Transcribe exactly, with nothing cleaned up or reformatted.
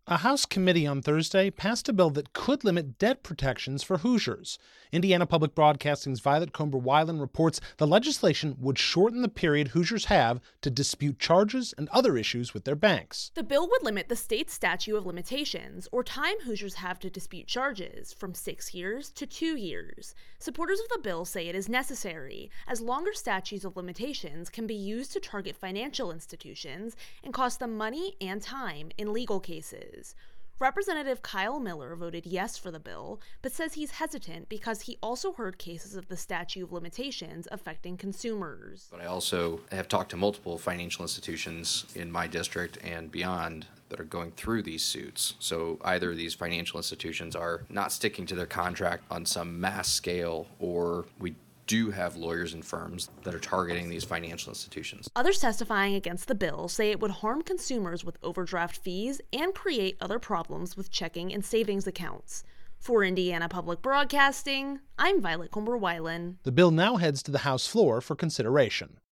A House committee on Thursday passed a bill that could limit debt protections for Hoosiers. Indiana Public Broadcasting's Violet Comber-Weiland reports the legislation would shorten the period Hoosiers have to dispute charges and other issues with their banks. The bill would limit the state's statute of limitations, or time Hoosiers have to dispute charges, from six years to two years. Supporters of the bill say it is necessary, as longer statutes of limitations can be used to target financial institutions and cost them money and time in legal cases. Representative Kyle Miller voted yes for the bill, but says he's hesitant because he also heard cases of the statute of limitations affecting consumers. But I also have talked to multiple financial institutions in my district and beyond that are going through these suits. So either these financial institutions are not sticking to their contract on some mass scale, or we do have lawyers and firms that are targeting these financial institutions. Others testifying against the bill say it would harm consumers with overdraft fees and create other problems with checking and savings accounts. For Indiana Public Broadcasting, I'm Violet Comber-Weiland. The bill now heads to the House floor for consideration.